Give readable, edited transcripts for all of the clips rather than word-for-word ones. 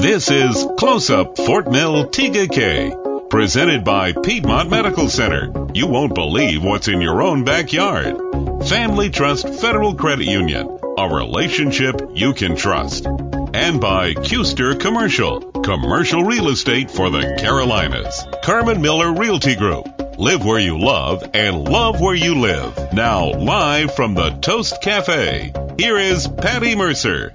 This is Close Up Fort Mill TGK, presented by Piedmont Medical Center. You won't believe what's in your own backyard. Family Trust Federal Credit Union, a relationship you can trust. And by Custer commercial real estate for the Carolinas. Carmen Miller Realty Group. Live where you love and love where you live. Now, live from the Toast Cafe, here is Patty Mercer.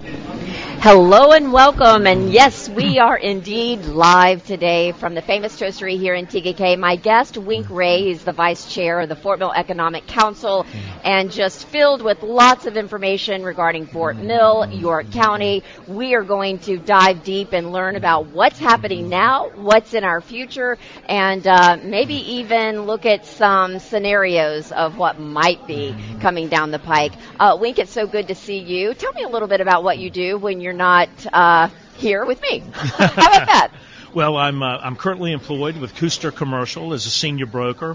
Hello and welcome, and yes, we are indeed live today from the famous toastery here in TGK. My guest, Wink Ray, is the vice chair of the Fort Mill Economic Council, and just filled with lots of information regarding Fort Mill, York County. We are going to dive deep and learn about what's happening now, what's in our future, and maybe even look at some scenarios of what might be coming down the pike. Wink, it's so good to see you. Tell me a little bit about what you do when you're not here with me. How about that? Well, I'm currently employed with Custer Commercial as a senior broker,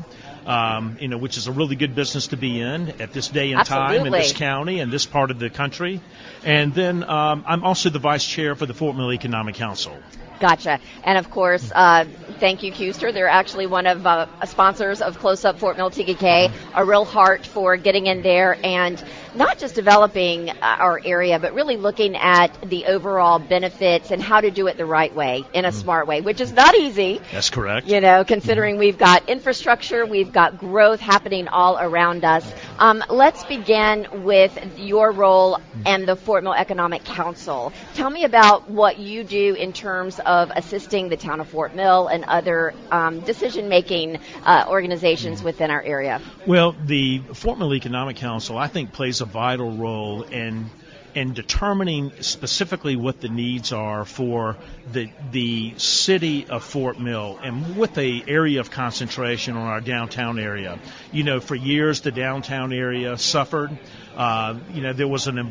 which is a really good business to be in at this day and time in this county and this part of the country. And then I'm also the vice chair for the Fort Mill Economic Council. Gotcha. And of course, thank you, Custer. They're actually one of sponsors of Close Up Fort Mill TGK, a real heart for getting in there and not just developing our area, but really looking at the overall benefits and how to do it the right way, in a smart way, which is not easy. That's correct. Considering we've got infrastructure, we've got growth happening all around us. Let's begin with your role and the Fort Mill Economic Council. Tell me about what you do in terms of assisting the town of Fort Mill and other decision-making organizations within our area. Well, the Fort Mill Economic Council, I think, plays a vital role in determining specifically what the needs are for the city of Fort Mill, and with the area of concentration on our downtown area. For years the downtown area suffered. There was an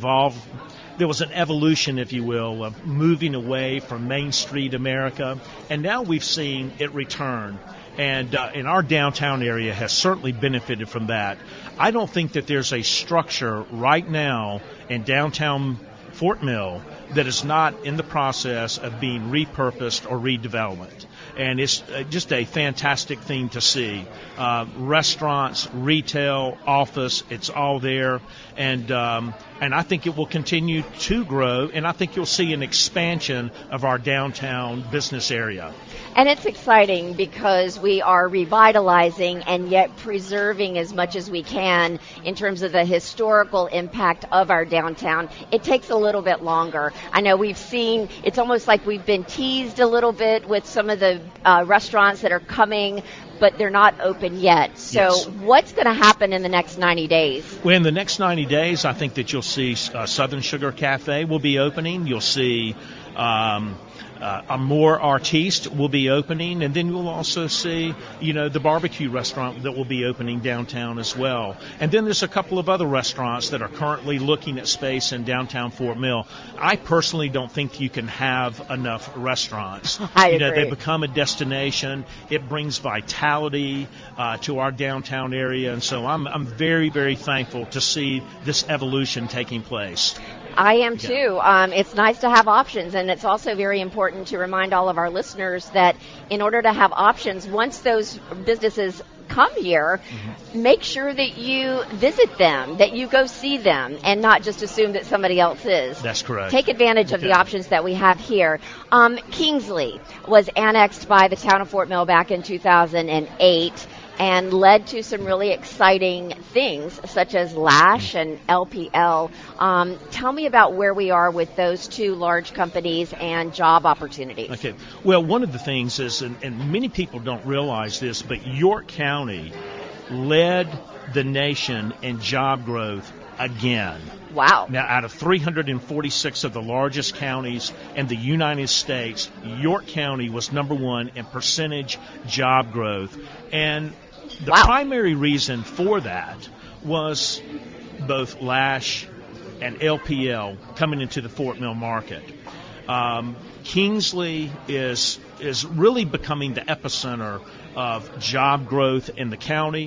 evolution, if you will, of moving away from Main Street America, and now we've seen it return. And our downtown area has certainly benefited from that. I don't think that there's a structure right now in downtown Fort Mill that is not in the process of being repurposed or redevelopment. And it's just a fantastic thing to see. Restaurants, retail, office, it's all there. And I think it will continue to grow, and I think you'll see an expansion of our downtown business area. And it's exciting because we are revitalizing and yet preserving as much as we can in terms of the historical impact of our downtown. It takes a little bit longer. I know we've seen, it's almost like we've been teased a little bit with some of the restaurants that are coming, but they're not open yet. So What's going to happen in the next 90 days? Well, in the next 90 days, I think that you'll see Southern Sugar Cafe will be opening. You'll see Amor Artiste will be opening, and then you'll also see, the barbecue restaurant that will be opening downtown as well. And then there's a couple of other restaurants that are currently looking at space in downtown Fort Mill. I personally don't think you can have enough restaurants. I agree. They become a destination. It brings vitality to our downtown area, and so I'm very, very thankful to see this evolution taking place. I am too. It's nice to have options, and it's also very important to remind all of our listeners that in order to have options, once those businesses come here, make sure that you visit them, that you go see them, and not just assume that somebody else is. That's correct. Take advantage of the options that we have here. Kingsley was annexed by the town of Fort Mill back in 2008. And led to some really exciting things, such as Lash and LPL. Tell me about where we are with those two large companies and job opportunities. Okay. Well, one of the things is, and many people don't realize this, but York County led the nation in job growth again. Wow. Now, out of 346 of the largest counties in the United States, York County was number one in percentage job growth. And the primary reason for that was both Lash and LPL coming into the Fort Mill market. Kingsley is really becoming the epicenter of job growth in the county.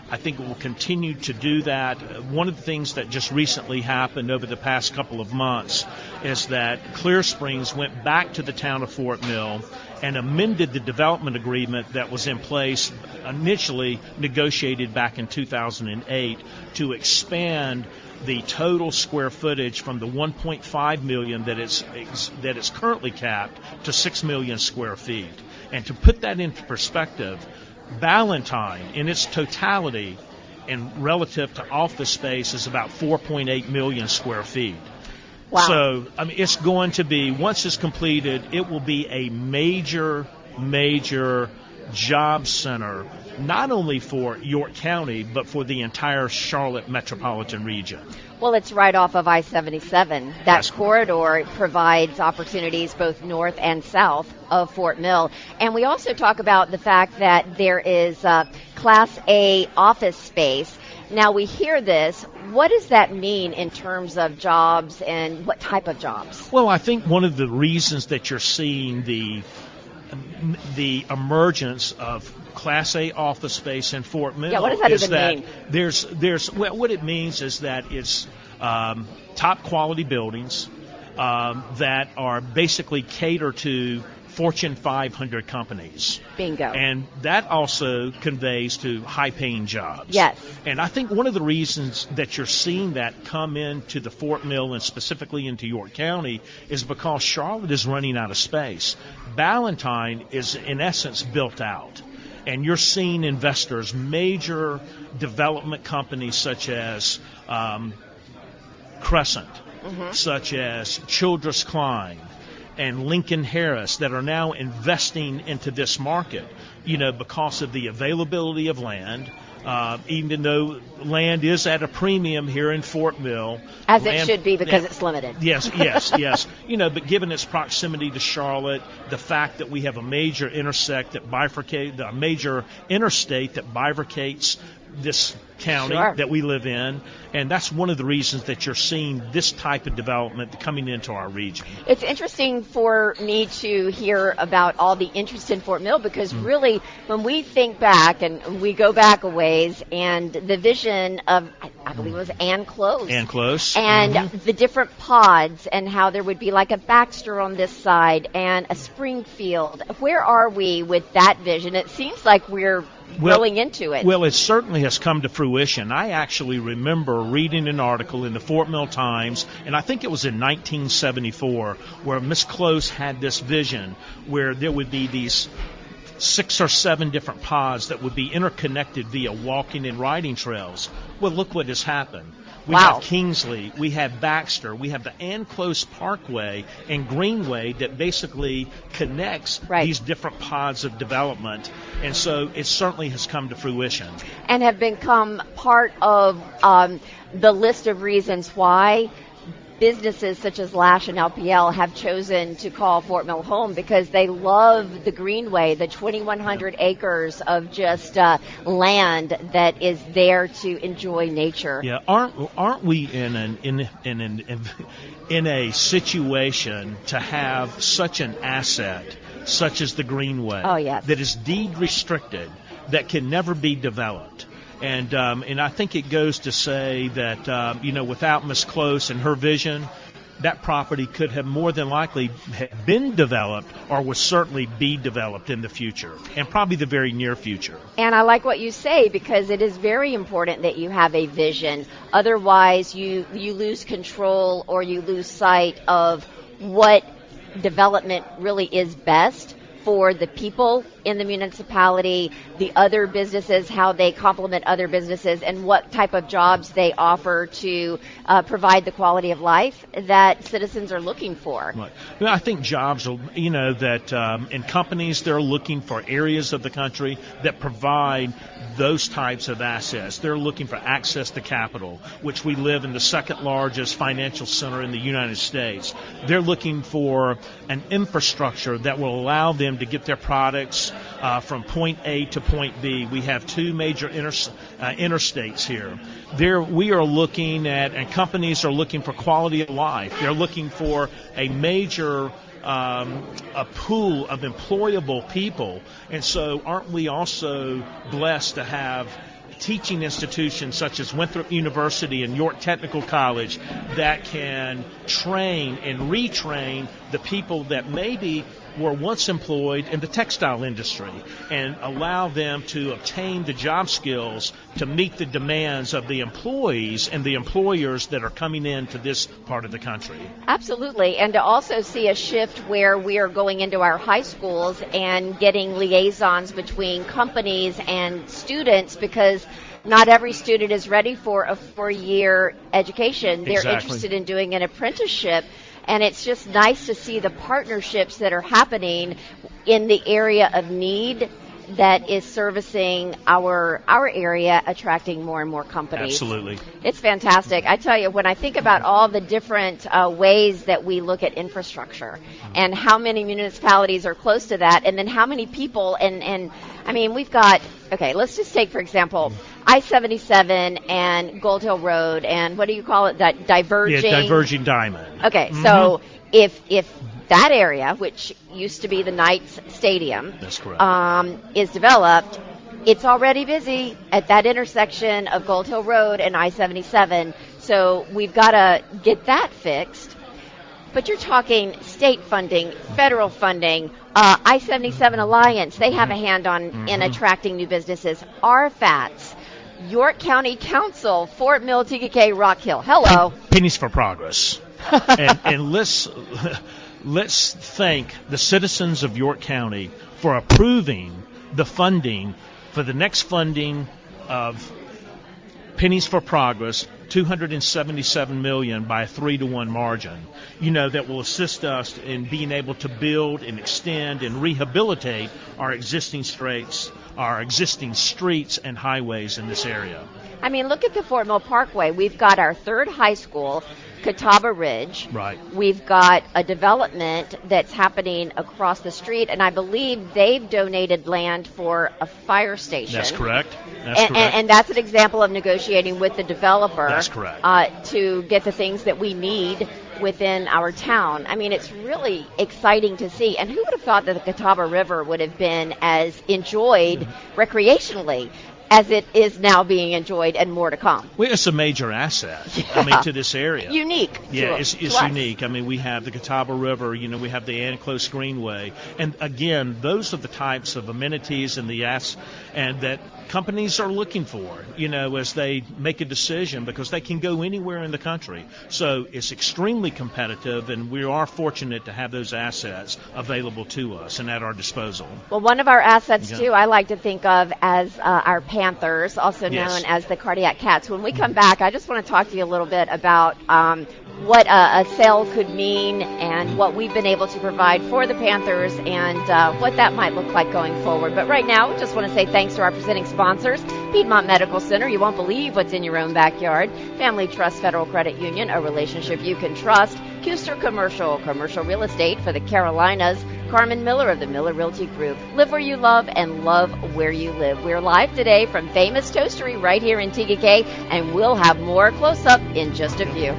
I think it will continue to do that. One of the things that just recently happened over the past couple of months is that Clear Springs went back to the town of Fort Mill and amended the development agreement that was in place, initially negotiated back in 2008, to expand the total square footage from the 1.5 million that it's currently capped to 6 million square feet. And to put that into perspective, Ballantyne in its totality and relative to office space is about 4.8 million square feet. Wow. So, I mean, it's going to be, once it's completed, it will be a major job center, not only for York County, but for the entire Charlotte metropolitan region. Well, it's right off of I-77. That corridor provides opportunities both north and south of Fort Mill. And we also talk about the fact that there is Class A office space. Now, we hear this. What does that mean in terms of jobs and what type of jobs? Well, I think one of the reasons that you're seeing the emergence of Class A office space in Fort Mill what does that is even that mean? What it means is that it's top quality buildings that are basically cater to Fortune 500 companies. Bingo. And that also conveys to high-paying jobs. Yes. And I think one of the reasons that you're seeing that come into the Fort Mill and specifically into York County is because Charlotte is running out of space. Ballantyne is, in essence, built out. And you're seeing investors, major development companies such as Crescent, such as Childress Klein, and Lincoln Harris that are now investing into this market, because of the availability of land, even though land is at a premium here in Fort Mill. As it should be because it's limited. Yes. But given its proximity to Charlotte, the fact that we have a major a major interstate that bifurcates this county that we live in, and that's one of the reasons that you're seeing this type of development coming into our region. It's interesting for me to hear about all the interest in Fort Mill because really when we think back and we go back a ways and the vision of, I believe it was Ann Close. And the different pods and how there would be like a Baxter on this side and a Springfield. Where are we with that vision? It seems like we're growing into it. Well, it certainly has come to fruition. I actually remember reading an article in the Fort Mill Times, and I think it was in 1974, where Miss Close had this vision where there would be these 6 or 7 different pods that would be interconnected via walking and riding trails. Well, look what has happened. We have Kingsley, we have Baxter, we have the Ann Close Parkway and Greenway that basically connects these different pods of development. And so it certainly has come to fruition. And have become part of the list of reasons why businesses such as Lash and LPL have chosen to call Fort Mill home because they love the Greenway, the 2,100 acres of just land that is there to enjoy nature. Yeah, aren't we in a situation to have such an asset such as the Greenway that is deed restricted, that can never be developed? And I think it goes to say that, without Miss Close and her vision, that property could have more than likely been developed or would certainly be developed in the future, and probably the very near future. And I like what you say because it is very important that you have a vision. Otherwise, you lose control or you lose sight of what development really is best for the people in the municipality, the other businesses, how they complement other businesses, and what type of jobs they offer to provide the quality of life that citizens are looking for. Right. Well, I think jobs are, that in companies, they're looking for areas of the country that provide those types of assets. They're looking for access to capital, which we live in the second largest financial center in the United States. They're looking for an infrastructure that will allow them to get their products from point A to point B. We have 2 major interstates here. We are looking at, and companies are looking for quality of life. They're looking for a major a pool of employable people. And so aren't we also blessed to have teaching institutions such as Winthrop University and York Technical College that can train and retrain the people that maybe were once employed in the textile industry and allow them to obtain the job skills to meet the demands of the employees and the employers that are coming into this part of the country. Absolutely, and to also see a shift where we are going into our high schools and getting liaisons between companies and students, because not every student is ready for a 4-year education. They're Exactly. interested in doing an apprenticeship. And it's just nice to see the partnerships that are happening in the area of need that is servicing our area, attracting more and more companies. Absolutely. It's fantastic. I tell you, when I think about all the different ways that we look at infrastructure and how many municipalities are close to that, and then how many people, and I mean, we've got, okay, let's just take, for example, I-77 and Gold Hill Road, and what do you call it, that diverging? Yeah, diverging diamond. Okay, so if that area, which used to be the Knights Stadium, That's correct. is developed, it's already busy at that intersection of Gold Hill Road and I-77. So we've got to get that fixed. But you're talking state funding, federal funding, I-77 Alliance, they have a hand on in attracting new businesses. RFATS, York County Council, Fort Mill, TKK, Rock Hill. Hello. Pennies for progress. and let's thank the citizens of York County for approving the funding for the next funding of Pennies for Progress, $277 million by a 3-to-1 margin. That will assist us in being able to build and extend and rehabilitate our existing streets and highways in this area. I mean, look at the Fort Mill Parkway. We've got our third high school, Catawba Ridge. Right. We've got a development that's happening across the street, and I believe they've donated land for a fire station. That's correct. And that's an example of negotiating with the developer. That's correct. To get the things that we need within our town. I mean, it's really exciting to see. And who would have thought that the Catawba River would have been as enjoyed recreationally as it is now being enjoyed, and more to come. Well, it's a major asset, to this area. Unique. Yeah, it's to us. unique. I mean, we have the Catawba River, we have the Anaclose Greenway. And again, those are the types of amenities and that companies are looking for, as they make a decision, because they can go anywhere in the country. So it's extremely competitive, and we are fortunate to have those assets available to us and at our disposal. Well, one of our assets, too, I like to think of as our Panthers, also Yes. known as the Cardiac Cats. When we come back, I just want to talk to you a little bit about what a sale could mean and what we've been able to provide for the Panthers and what that might look like going forward. But right now, we just want to say thanks to our presenting sponsors, Piedmont Medical Center. You won't believe what's in your own backyard. Family Trust Federal Credit Union, a relationship you can trust. Kuster Commercial real estate for the Carolinas. Carmen Miller of the Miller Realty Group. Live where you love and love where you live. We're live today from Famous Toastery right here in TKK, and we'll have more close-up in just a few.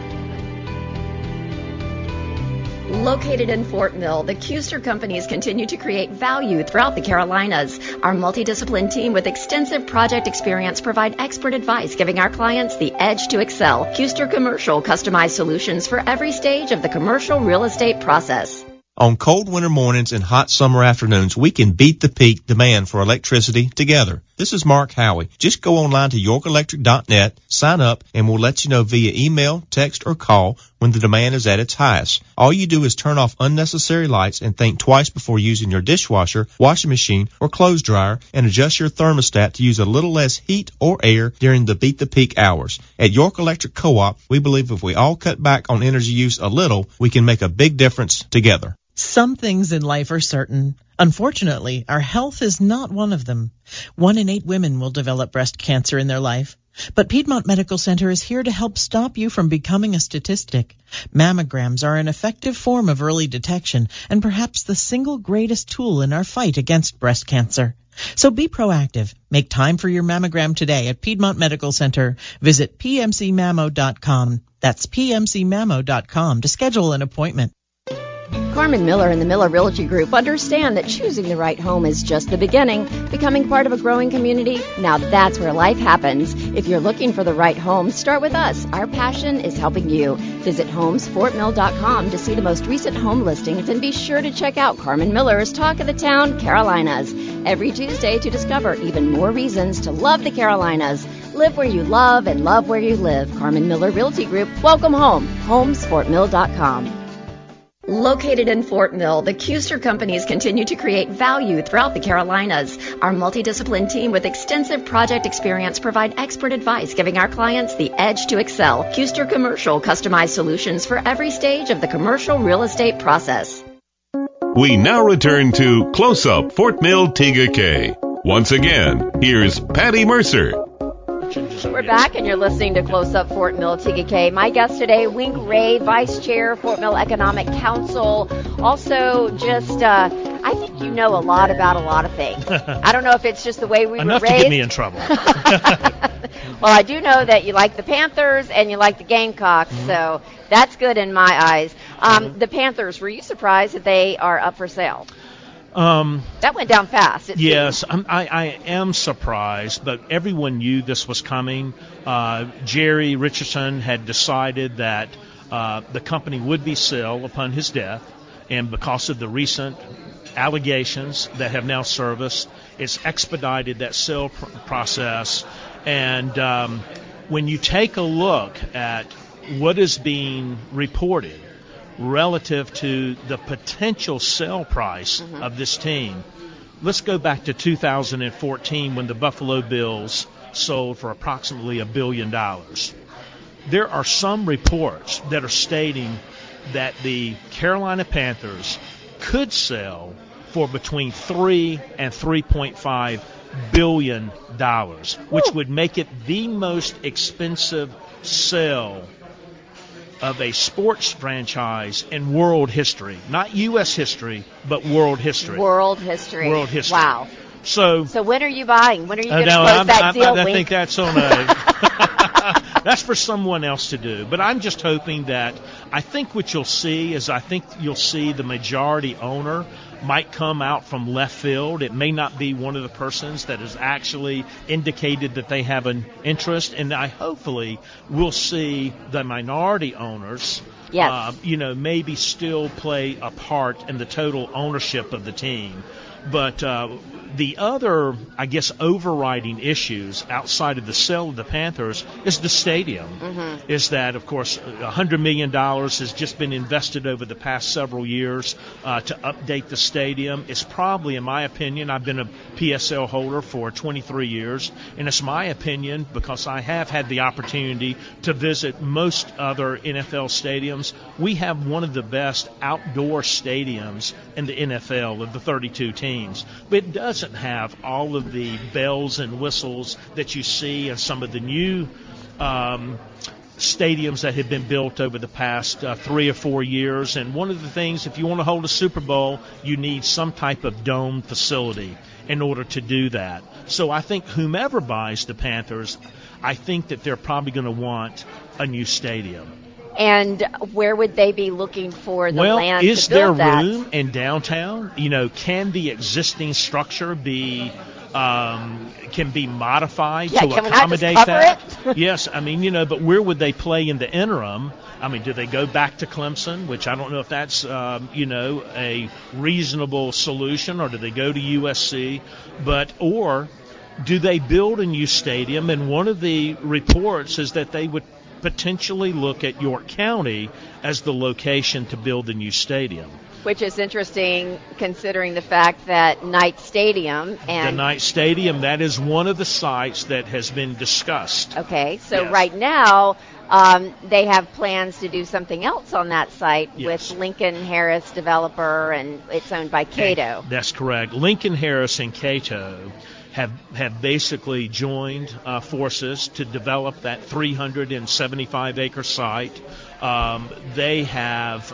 Located in Fort Mill, the Kuster Companies continue to create value throughout the Carolinas. Our multidisciplined team with extensive project experience provide expert advice, giving our clients the edge to excel. Kuster Commercial, customized solutions for every stage of the commercial real estate process. On cold winter mornings and hot summer afternoons, we can beat the peak demand for electricity together. This is Mark Howey. Just go online to yorkelectric.net, sign up, and we'll let you know via email, text, or call when the demand is at its highest. All you do is turn off unnecessary lights and think twice before using your dishwasher, washing machine, or clothes dryer, and adjust your thermostat to use a little less heat or air during the beat the peak hours. At York Electric Co-op, we believe if we all cut back on energy use a little, we can make a big difference together. Some things in life are certain. Unfortunately, our health is not one of them. 1 in 8 women will develop breast cancer in their life. But Piedmont Medical Center is here to help stop you from becoming a statistic. Mammograms are an effective form of early detection and perhaps the single greatest tool in our fight against breast cancer. So be proactive. Make time for your mammogram today at Piedmont Medical Center. Visit pmcmammo.com. That's pmcmammo.com to schedule an appointment. Carmen Miller and the Miller Realty Group understand that choosing the right home is just the beginning. Becoming part of a growing community, now that's where life happens. If you're looking for the right home, start with us. Our passion is helping you. Visit homesfortmill.com to see the most recent home listings and be sure to check out Carmen Miller's Talk of the Town, Carolinas, every Tuesday to discover even more reasons to love the Carolinas. Live where you love and love where you live. Carmen Miller Realty Group. Welcome home. homesfortmill.com. Located in Fort Mill, the Kuester companies continue to create value throughout the Carolinas. Our multidisciplined team with extensive project experience provide expert advice, giving our clients the edge to excel. Kuester Commercial customized solutions for every stage of the commercial real estate process. We now return to Close Up Fort Mill TGK. Once again, here's Patty Mercer. We're back, and you're listening to Close Up Fort Mill TGK. My guest today, Wink Ray, Vice Chair, Fort Mill Economic Council. Also, just, I think you know a lot about a lot of things. I don't know if it's just the way we Enough were raised. to get me in trouble. Well, I do know that you like the Panthers and you like the Gamecocks, so that's good in my eyes. The Panthers, were you surprised that they are up for sale? That went down fast. Yes, I am surprised, but everyone knew this was coming. Jerry Richardson had decided that the company would be sold upon his death, and because of the recent allegations that have now surfaced, it's expedited that sale process. And when you take a look at what is being reported relative to the potential sale price of this team, let's go back to 2014 when the Buffalo Bills sold for approximately $1 billion. There are some reports that are stating that the Carolina Panthers could sell for between $3 and $3.5 billion, which would make it the most expensive sale of a sports franchise in world history. Not U.S. history, but world history. World history. World history. Wow. So when are you buying? When are you going to close that deal, I Wink? think that's on a... that's for someone else to do. But I'm just hoping that... I think what you'll see is you'll see the majority owner might come out from left field. It may not be one of the persons that has actually indicated that they have an interest, and I hopefully will see the minority owners, maybe still play a part in the total ownership of the team. But the other, I guess, overriding issues outside of the sale of the Panthers is the stadium. Is that, of course, $100 million has just been invested over the past several years to update the stadium. It's probably, in my opinion, I've been a PSL holder for 23 years, and it's my opinion, because I have had the opportunity to visit most other NFL stadiums, we have one of the best outdoor stadiums in the NFL of the 32 teams. But it doesn't have all of the bells and whistles that you see in some of the new stadiums that have been built over the past 3 or 4 years. And one of the things, if you want to hold a Super Bowl, you need some type of dome facility in order to do that. So I think whomever buys the Panthers, I think that they're probably going to want a new stadium. And where would they be looking for the land is to build there that? room in downtown? Can the existing structure be can be modified to accommodate that? Yes, but where would they play in the interim? Do they go back to Clemson, which I don't know if that's a reasonable solution, or do they go to USC? Or do they build a new stadium? And one of the reports is that they would potentially look at York County as the location to build the new stadium. Which is interesting, considering the fact that Knight Stadium and... The Knight Stadium, that is one of the sites that has been discussed. Okay, so yes. Right now, they have plans to do something else on that site with Lincoln Harris developer, and it's owned by Cato. That's correct. Lincoln Harris and Cato have basically joined forces to develop that 375-acre site. They have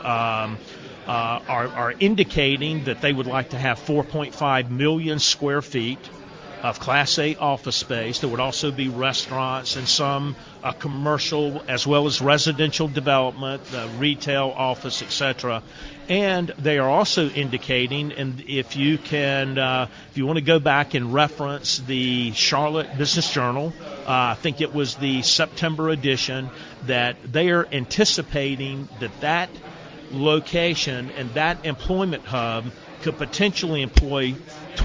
are indicating that they would like to have 4.5 million square feet of Class A office space. There would also be restaurants and some commercial as well as residential development, retail, office, etc. And they are also indicating, and if you want to go back and reference the Charlotte Business Journal, I think it was the September edition, that they are anticipating that location and that employment hub could potentially employ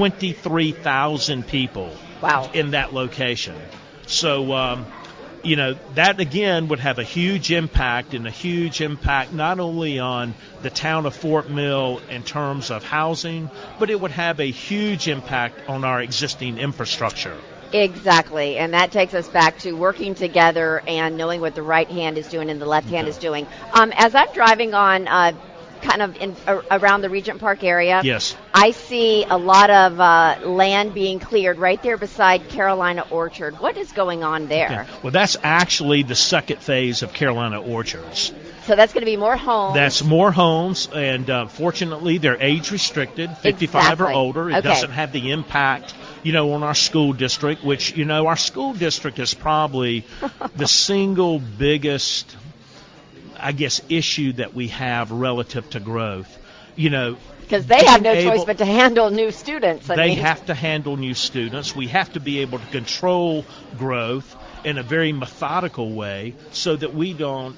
23,000 people. Wow. In that location. So, that again would have a huge impact not only on the town of Fort Mill in terms of housing, but it would have a huge impact on our existing infrastructure. Exactly, and that takes us back to working together and knowing what the right hand is doing and the left hand is doing. As I'm driving on kind of around the Regent Park area, yes, I see a lot of land being cleared right there beside Carolina Orchard. What is going on there? Okay. Well, that's actually the second phase of Carolina Orchards. So that's going to be more homes. That's more homes, and fortunately, they're age restricted, 55 or older. It doesn't have the impact, on our school district, which, our school district is probably the single biggest, I guess, issue that we have relative to growth. Because they have no choice but to handle new students. They have to handle new students. We have to be able to control growth in a very methodical way so that we don't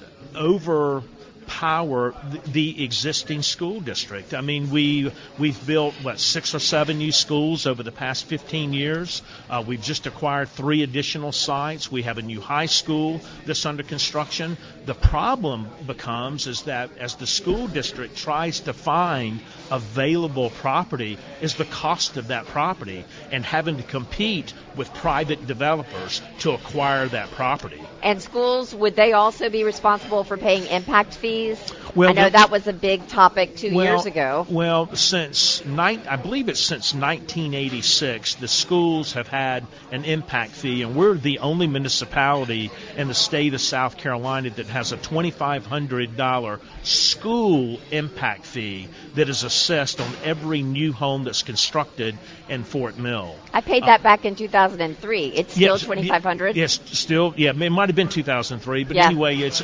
overpower the existing school district. I mean, we've built, 6 or 7 new schools over the past 15 years. We've just acquired 3 additional sites. We have a new high school that's under construction. The problem becomes is that as the school district tries to find available property, is the cost of that property and having to compete with private developers to acquire that property. And schools, would they also be responsible for paying impact fees? Well, I know that was a big topic 2 years ago. Well, I believe it's since 1986, the schools have had an impact fee, and we're the only municipality in the state of South Carolina that has a $2,500 school impact fee that is assessed on every new home that's constructed in Fort Mill. I paid that back in 2003. It's still $2,500? Yes, still. Yeah, it might have been 2003, but anyway, it's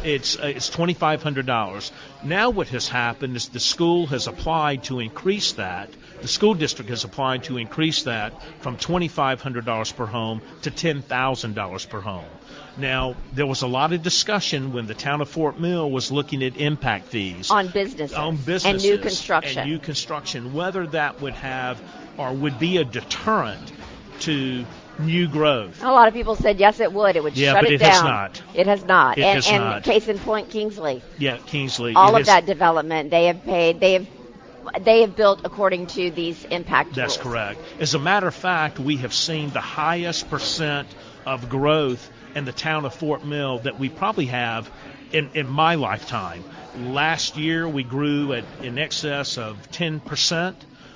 $2,500. Now what has happened is the school has applied to increase that. The school district has applied to increase that from $2,500 per home to $10,000 per home. Now, there was a lot of discussion when the town of Fort Mill was looking at impact fees. On businesses. And new construction. Whether that would have or would be a deterrent to new growth. A lot of people said yes, it would. It would shut it down. Has not. It has not. It has not. And case in point, Kingsley. Yeah, Kingsley. All of that development, they have paid. They have built according to these impact rules. That's correct. As a matter of fact, we have seen the highest percent of growth in the town of Fort Mill that we probably have in my lifetime. Last year, we grew at in excess of 10%.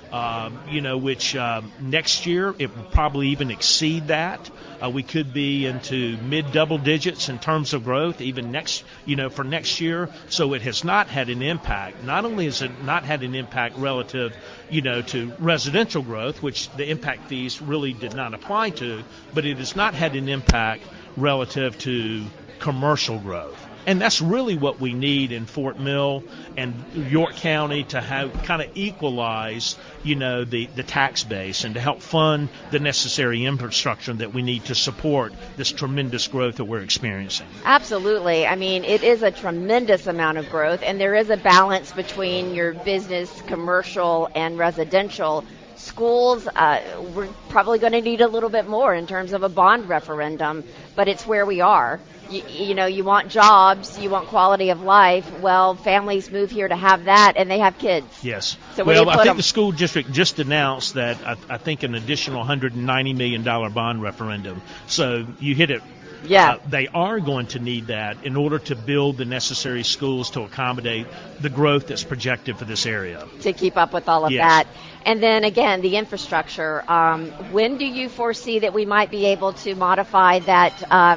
Which next year it will probably even exceed that. We could be into mid double digits in terms of growth even for next year. So it has not had an impact. Not only has it not had an impact relative, to residential growth, which the impact fees really did not apply to, but it has not had an impact relative to commercial growth. And that's really what we need in Fort Mill and York County to have kind of equalize, the tax base and to help fund the necessary infrastructure that we need to support this tremendous growth that we're experiencing. Absolutely. I mean, it is a tremendous amount of growth, and there is a balance between your business, commercial, and residential. Schools, we're probably going to need a little bit more in terms of a bond referendum, but it's where we are. You want jobs, you want quality of life. Well, families move here to have that, and they have kids. Yes. So I think the school district just announced that I think an additional $190 million bond referendum. So you hit it. Yeah. They are going to need that in order to build the necessary schools to accommodate the growth that's projected for this area. To keep up with all of that. And then, again, the infrastructure. When do you foresee that we might be able to modify that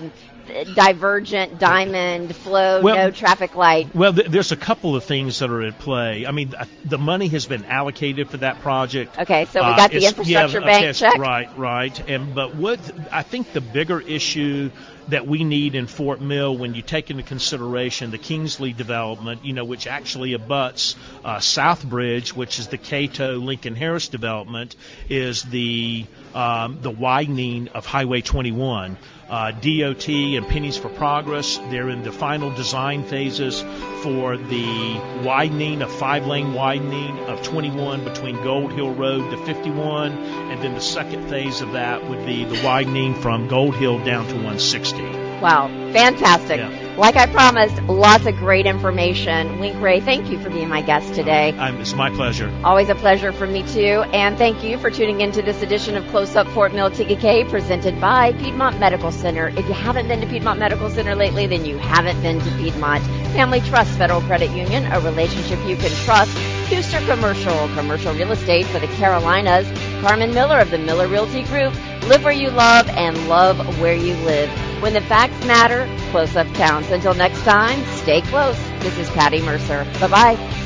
divergent diamond flow, no traffic light? Well, there's a couple of things that are at play. I mean, the money has been allocated for that project. Okay, so we got the infrastructure bank check. Right. But what I think the bigger issue that we need in Fort Mill, when you take into consideration the Kingsley development, which actually abuts Southbridge, which is the Cato Lincoln Harris development, is the widening of Highway 21. DOT and Pennies for Progress, they're in the final design phases for the widening, a 5-lane widening of 21 between Gold Hill Road to 51, and then the second phase of that would be the widening from Gold Hill down to 160. Wow, fantastic. Yeah. Like I promised, lots of great information. Wink Ray, thank you for being my guest today. It's my pleasure. Always a pleasure for me, too. And thank you for tuning into this edition of Close Up Fort Mill TKK, presented by Piedmont Medical Center. If you haven't been to Piedmont Medical Center lately, then you haven't been to Piedmont. Family Trust Federal Credit Union, a relationship you can trust. Huster commercial real estate for the Carolinas. Carmen Miller of the Miller Realty Group. Live where you love and love where you live. When the facts matter, close up counts. Until next time, stay close. This is Patty Mercer. Bye-bye.